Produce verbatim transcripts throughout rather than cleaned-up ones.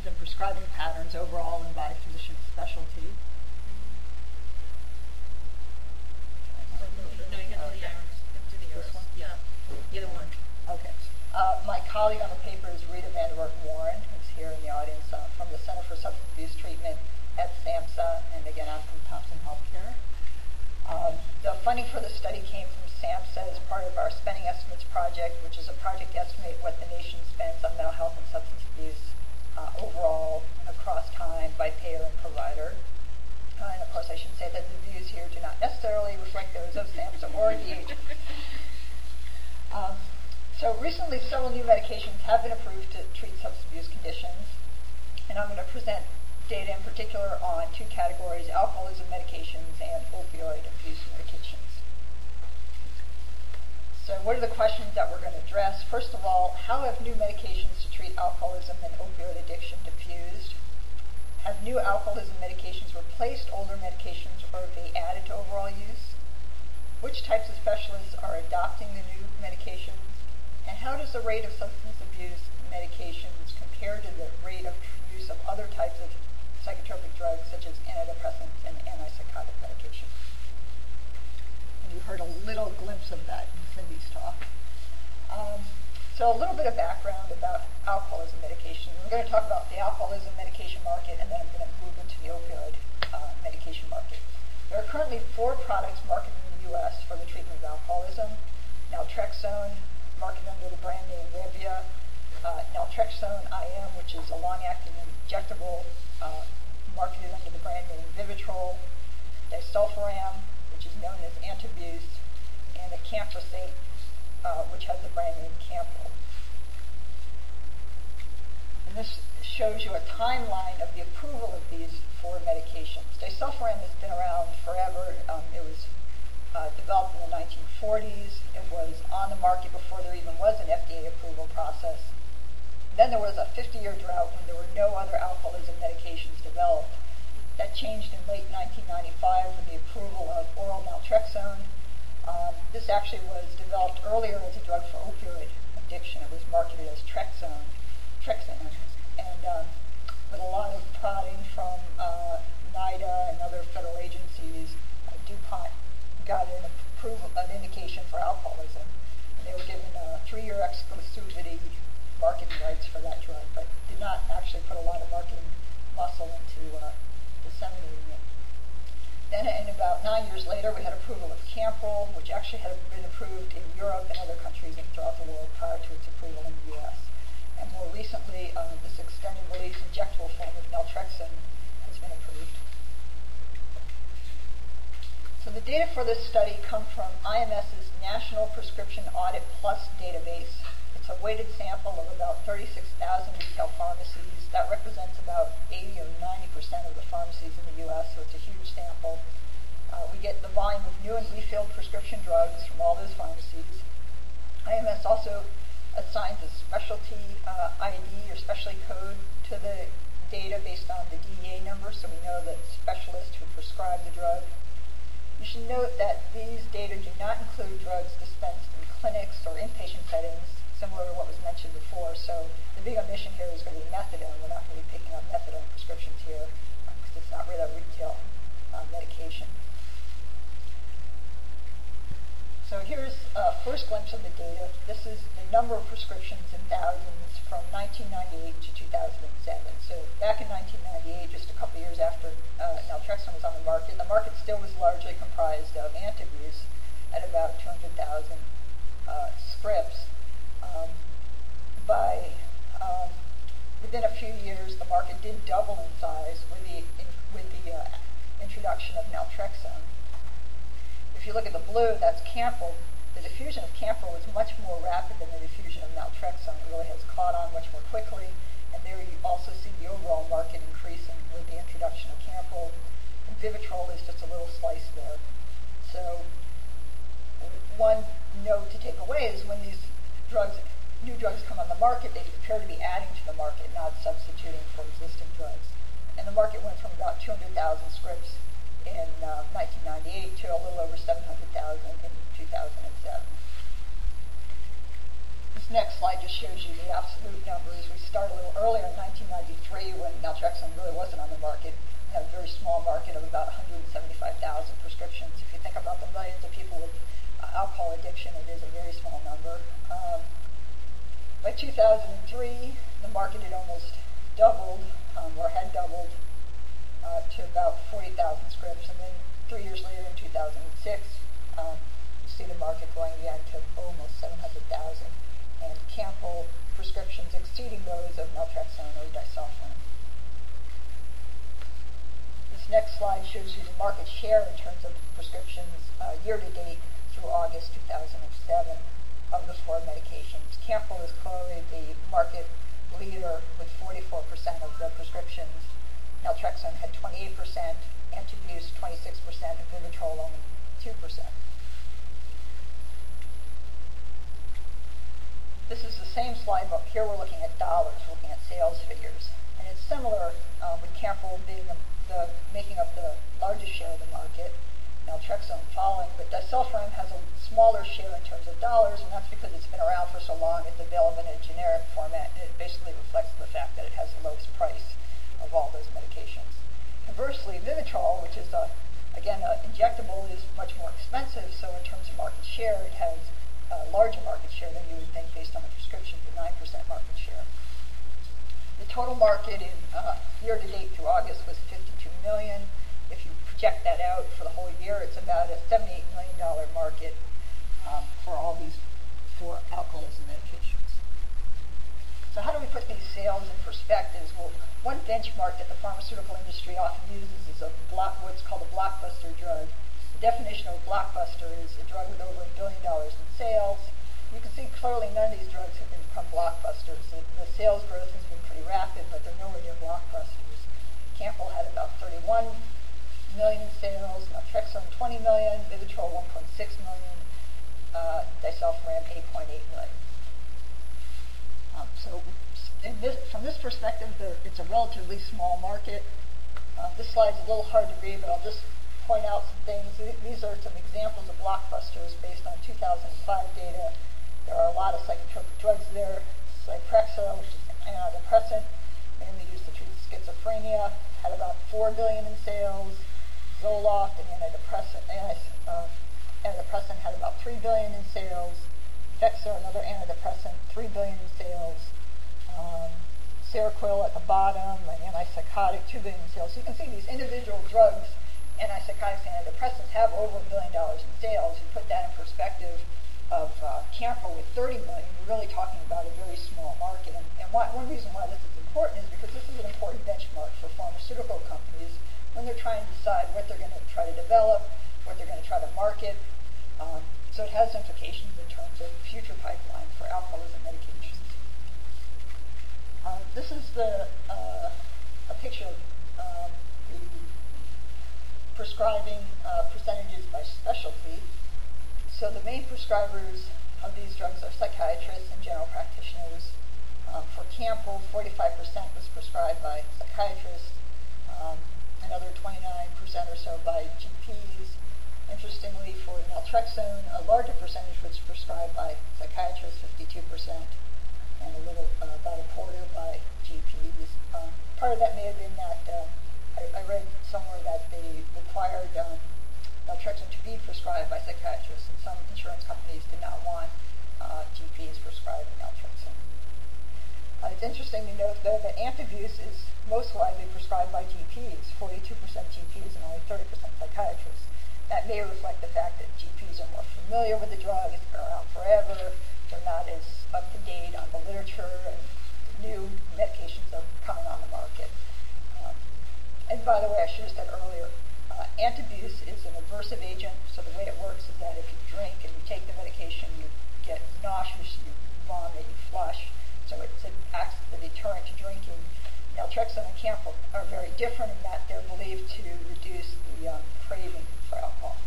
and prescribing patterns overall and by physician specialty. No, you have to do the arrows. You have to do the arrows. This one? Yeah. Either one. Okay. Uh, my colleague on the paper is Rita Vanderwerk Warren, who's here in the audience uh, from the Center for Substance Abuse Treatment at SAMHSA, and again, I'm from Thompson Healthcare. Um, the funding for the study came from SAMHSA as part of our Spending Estimates project, which is a project to estimate what the nation spends on mental health and substance abuse uh, overall across time by payer and provider. Uh, and of course, I should say that the views here do not necessarily reflect those of SAMHSA or D H. Um, so recently, several new medications have been approved to treat substance abuse conditions, and I'm going to present data in particular on two categories: alcoholism medications and opioid abuse medications. So what are the questions that we're going to address? First of all, how have new medications to treat alcoholism and opioid addiction diffused? Have new alcoholism medications replaced older medications, or have they added to overall use? Which types of specialists are adopting the new medications? And how does the rate of substance abuse medications compare to the rate of use of other types of psychotropic drugs, such as antidepressants and antipsychotic medications? And you heard a little glimpse of that in Cindy's talk. Um, so a little bit of background about alcoholism medication. We're going to talk about the alcoholism medication market, and then I'm going to move into the opioid uh, medication market. There are currently four products marketed in the U S for the treatment of alcoholism: naltrexone, marketed under the brand name Revia; uh, naltrexone I M, which is a long-acting injectable, uh, marketed under the brand name Vivitrol; disulfiram, which is known as Antabuse; and acamprosate, uh, which has the brand name Campral. And this shows you a timeline of the approval of these four medications. Disulfiram has been around forever. Um, it was uh, developed in the nineteen forties. It was on the market before there even was an F D A approval process. Then there was a fifty-year drought when there were no other alcoholism medications developed. That changed in late nineteen ninety-five with the approval of oral naltrexone. Um, this actually was developed earlier as a drug for opioid addiction. It was marketed as Trexone, Trexane, and um, with a lot of prodding from uh, NIDA and other federal agencies, uh, DuPont got an approval, an indication for alcoholism. And they were given a three-year exclusivity marketing rights for that drug, but did not actually put a lot of marketing muscle into uh, disseminating it. Then, in about nine years later, we had approval of Campral, which actually had been approved in Europe and other countries throughout the world prior to its approval in the U S. And more recently, uh, this extended-release injectable form of naltrexone has been approved. So the data for this study come from IMS's National Prescription Audit Plus database. It's a weighted sample of about thirty-six thousand retail pharmacies. That represents about eighty or ninety percent of the pharmacies in the U S, so it's a huge sample. Uh, we get the volume of new and refilled prescription drugs from all those pharmacies. I M S also assigns a specialty uh, I D or specialty code to the data based on the D E A number, so we know the specialist who prescribed the drug. You should note that these data do not include drugs dispensed in clinics or inpatient settings, similar to what was mentioned before. So the big omission here is going to be methadone. We're not going to be picking up methadone prescriptions here because um, it's not really a retail uh, medication. So here's a first glimpse of the data. This is the number of prescriptions in thousands from nineteen ninety-eight to two thousand seven. So back in nineteen ninety-eight, just a couple years after uh, naltrexone was on the market, the market still was largely comprised of Antabuse at about two hundred thousand uh, scripts. Um, by um, within a few years, the market did double in size with the in, with the uh, introduction of naltrexone. If you look at the blue, that's Campral. The diffusion of Campral is much more rapid than the diffusion of naltrexone. It really has caught on much more quickly, and there you also see the overall market increasing with the introduction of Campral. And Vivitrol is just a little slice there. So one note to take away is when these drugs, new drugs come on the market, they appear to be adding to the market, not substituting for existing drugs. And the market went from about two hundred thousand scripts in uh, nineteen ninety-eight to a little over seven hundred thousand in two thousand seven. This next slide just shows you the absolute numbers. We start a little earlier in nineteen ninety-eight. ninety-three, when naltrexone really wasn't on the market, we had a very small market of about one hundred seventy-five thousand prescriptions. If you think about the millions of people with uh, alcohol addiction, it is a very small number. Um, by two thousand three, the market had almost doubled, um, or had doubled, uh, to about forty thousand scripts, and then three years later, in two thousand six, um, you see the market going again to almost seven hundred thousand, and Campbell prescriptions exceeding those of naltrexone or disulfiram. This next slide shows you the market share in terms of prescriptions uh, year to date through August two thousand seven of the four medications. Campbell is clearly the market leader with forty-four percent of the prescriptions. Naltrexone had twenty-eight percent, Antabuse twenty-six percent, and Vivitrol only two percent. This is the same slide, but here we're looking at dollars, looking at sales figures. And it's similar um, with Campbell being the, the, making up the largest share of the market, naltrexone following, but disulfiram has a smaller share in terms of dollars, and that's because it's been around for so long, it's available in a generic format, and it basically reflects the fact that it has the lowest price of all those medications. Conversely, Vivitrol, which is, a, again, an injectable, is much more expensive, so in terms of market share, it has a larger market share than you would think based on the prescription, with nine percent market share. The total market in uh, year-to-date through August was fifty-two million dollars. If you project that out for the whole year, it's about a seventy-eight million dollars market um, for all these four alcoholism medications. So how do we put these sales in perspective? Well, one benchmark that the pharmaceutical industry often uses is a block, what's called a blockbuster drug. The definition of a blockbuster is a drug with over a billion dollars in sales. You can see clearly none of these drugs have become blockbusters. The, the sales growth has been pretty rapid, but they're nowhere near blockbusters. Campbell had about thirty-one million in sales, naltrexone twenty million, Vivitrol one point six million, uh, disulfiram eight point eight million. Um, so in this, from this perspective, it's a relatively small market. Uh, this slide's a little hard to read, but I'll just point out some things. These are some examples of blockbusters based on two thousand five data. There are a lot of psychotropic drugs there. Zyprexa, which is an antidepressant, mainly used to treat schizophrenia, had about four billion dollars in sales. Zoloft, an antidepressant, anti, uh, antidepressant, had about three billion dollars in sales. Effexor, another antidepressant, three billion dollars in sales. Um, Seroquel at the bottom, an antipsychotic, two billion dollars in sales. So you can see these individual drugs, antipsychotics and antidepressants, have over a billion dollars in sales. You put that in perspective of uh, Campbell with thirty million dollars, you're really talking about a very small market. And, and why, one reason why this is important is because this is an important benchmark for pharmaceutical companies when they're trying to decide what they're going to try to develop, what they're going to try to market. Um, so it has implications in terms of future pipeline for alcoholism medications. Uh, this is the uh, a picture of um, the prescribing uh, percentages by specialty. So the main prescribers of these drugs are psychiatrists and general practitioners. Um, for Campbell, forty-five percent was prescribed by psychiatrists, um, another twenty-nine percent or so by G Ps. Interestingly, for naltrexone, a larger percentage was prescribed by psychiatrists, fifty-two percent, and a little, uh, about a quarter by G Ps. Um, part of that may have been that uh, I, I read somewhere that they required um, naltrexone to be prescribed by psychiatrists, and some insurance companies did not want uh, G Ps prescribing naltrexone. Uh, it's interesting to note, though, that Antabuse is most widely prescribed by G Ps, forty-two percent G Ps and only thirty percent psychiatrists. That may reflect the fact that G Ps are more familiar with the drug, it's been around forever, they're not as up to date on the literature, and new medications are coming on the market. Um, and by the way, I should have said earlier, uh, Antabuse is an aversive agent, so the way it works is that if you drink and you take the medication, you get nauseous, you vomit, you flush, so it's, it acts as a deterrent to drinking. Naltrexone and Campbell are very different in that they're believed to reduce the um, craving for alcohol.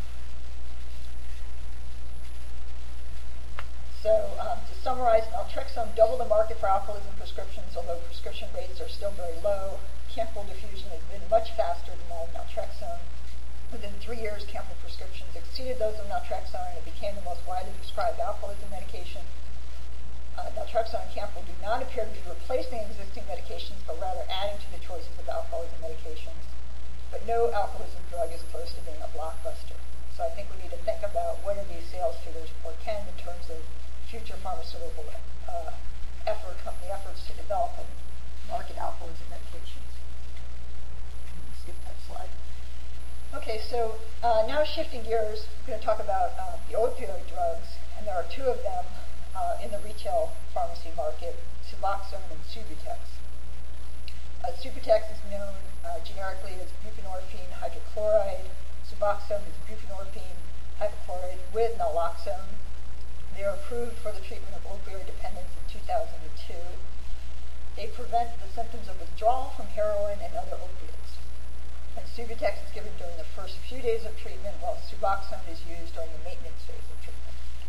So um, to summarize, naltrexone doubled the market for alcoholism prescriptions, although prescription rates are still very low. Campbell diffusion has been much faster than that of naltrexone. Within three years, Campbell prescriptions exceeded those of naltrexone, and it became the most widely prescribed alcoholism medication. Uh, naltrexone and Campbell do not appear to be replacing existing medications, but rather adding to the choices of alcoholism medications. But no alcoholism drug is close to being a blockbuster. So I think we need to think about what are these sales figures portend in terms of future pharmaceutical uh, effort, company efforts to develop and market alcoholism medications. Skip that slide. Okay, so uh, now shifting gears, I'm going to talk about uh, the opioid drugs, and there are two of them uh, in the retail pharmacy market, Suboxone and Subutex. Uh, Subutex is known uh, generically as buprenorphine hydrochloride. Suboxone is buprenorphine hypochlorite with naloxone. They are approved for the treatment of opioid dependence in two thousand two. They prevent the symptoms of withdrawal from heroin and other opiates. And Subutex is given during the first few days of treatment, while Suboxone is used during the maintenance phase of treatment.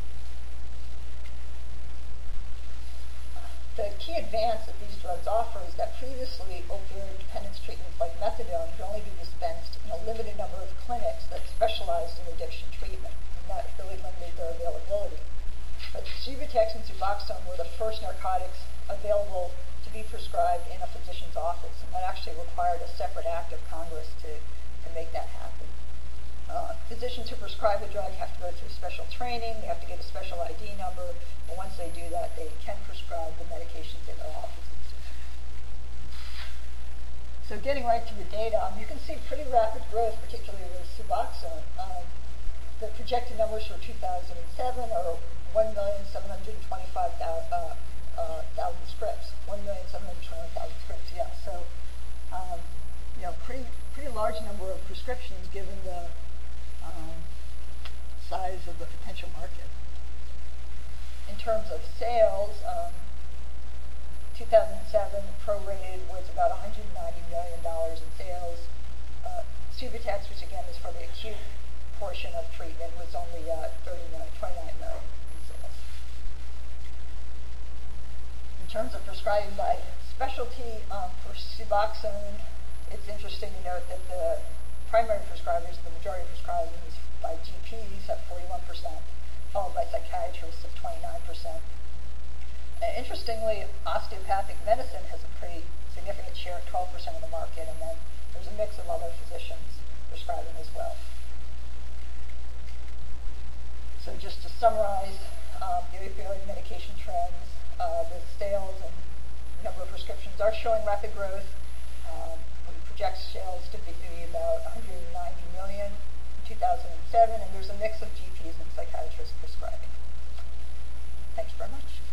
The key advance that these drugs offer is that previously opioid dependence treatments like methadone could only be dispensed in a limited number of clinics that specialized in addiction treatment, and that really limited their availability. But Subutex and Suboxone were the first narcotics available to be prescribed in a physician's office, and that actually required a separate act of Congress to, to make that happen. Uh, physicians who prescribe the drug have to go through special training, they have to get a special I D number, but once they do that, they can prescribe the medications in their offices. So getting right to the data, um, you can see pretty rapid growth, particularly with Suboxone. Um, the projected numbers for two thousand seven are one million seven hundred twenty-five thousand uh, uh, scripts. one million seven hundred twenty-five thousand scripts, yeah. So, um, you know, pretty, pretty large number of prescriptions given the Um, size of the potential market. In terms of sales, um, two thousand seven prorated was about one hundred ninety million dollars in sales. Uh, Subutex, which again is for the acute portion of treatment, was only uh, twenty-nine million in sales. In terms of prescribing by specialty, um, for Suboxone, it's interesting to note that the primary prescribers, the majority of prescribing is by G Ps at forty-one percent, followed by psychiatrists at twenty-nine percent. Uh, interestingly, osteopathic medicine has a pretty significant share at twelve percent of the market, and then there's a mix of other physicians prescribing as well. So just to summarize, um, the opioid medication trends, uh, the sales and number of prescriptions are showing rapid growth. Um, projects sales to be about one hundred ninety million in two thousand seven, and there's a mix of G Ps and psychiatrists prescribing. Thanks very much.